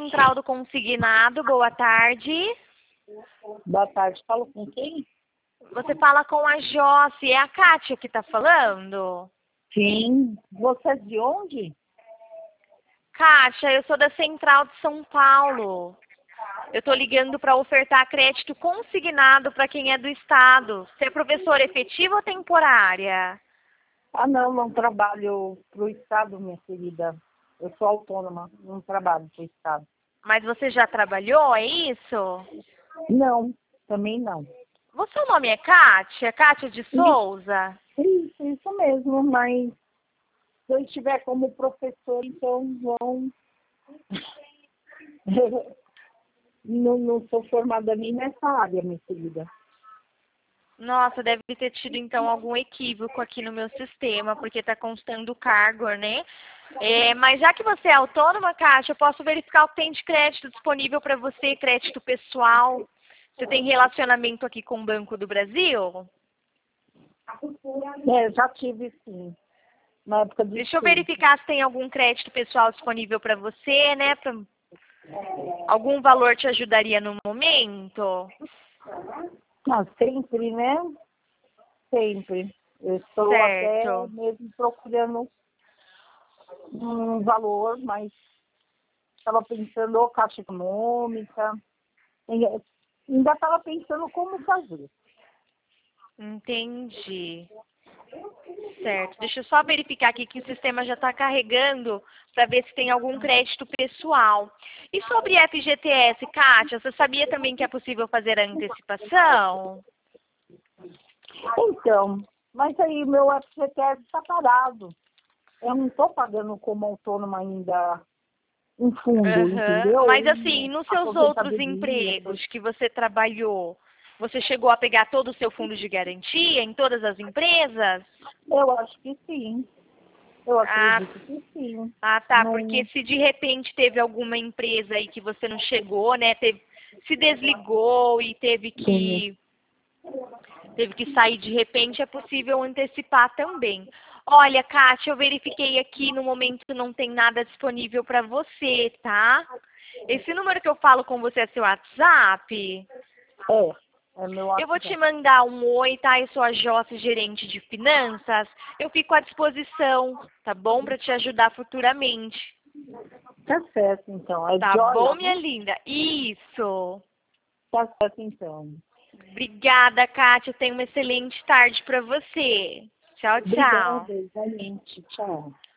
Central do Consignado. Boa tarde. Boa tarde. Falo com quem? Você fala com a Josi. É a Kátia que está falando? Sim. Você é de onde? Kátia, eu sou da Central de São Paulo. Eu estou ligando para ofertar crédito consignado para quem é do Estado. Você é professora efetiva ou temporária? Ah, não trabalho para o Estado, minha querida. Eu sou autônoma, não trabalho para o Estado. Mas você já trabalhou, é isso? Não, também não. O seu nome é Kátia? Kátia de Souza? Isso mesmo, mas se eu estiver como professor, então vão... não sou formada nem nessa área, minha querida. Nossa, deve ter tido então algum equívoco aqui no meu sistema, porque está constando o cargo, né? Mas já que você é autônoma, Kátia, eu posso verificar o que tem de crédito disponível para você, crédito pessoal. Você tem relacionamento aqui com o Banco do Brasil? Já tive sim, na época de Deixa eu estudo. verificar se tem algum crédito pessoal disponível para você, né? Algum valor te ajudaria no momento? Ah, sempre, né? Sempre. Eu estou até Certo. mesmo procurando um valor, mas estava pensando ou caixa econômica. Ainda estava pensando como fazer. Entendi. Certo. Deixa eu só verificar aqui que o sistema já está carregando para ver se tem algum crédito pessoal. E sobre FGTS, Kátia, você sabia também que é possível fazer a antecipação? Então, mas aí meu FGTS está parado. Eu não estou pagando como autônoma ainda um fundo, Aham. entendeu? Mas assim, nos seus outros Aposentadoria. empregos que você trabalhou, você chegou a pegar todo o seu fundo de garantia em todas as empresas? Eu acho que sim. Eu Ah, acredito que sim. tá, porque Não, se de repente teve alguma empresa aí que você não chegou, né, se desligou e sim. teve que sair de repente, é possível antecipar também. Olha, Kátia, eu verifiquei aqui, no momento não tem nada disponível para você, tá? Esse número que eu falo com você é seu WhatsApp? É meu Eu vou te WhatsApp. mandar um oi, tá? Eu sou a Josi, gerente de finanças. Eu fico à disposição, tá bom? Para te ajudar futuramente. Tá certo, então. É Tá bom, Joia, minha né? linda? Isso. Tá certo, então. Obrigada, Kátia. Tenha uma excelente tarde para você. Tchau, tchau. Obrigada, igualmente. Tchau.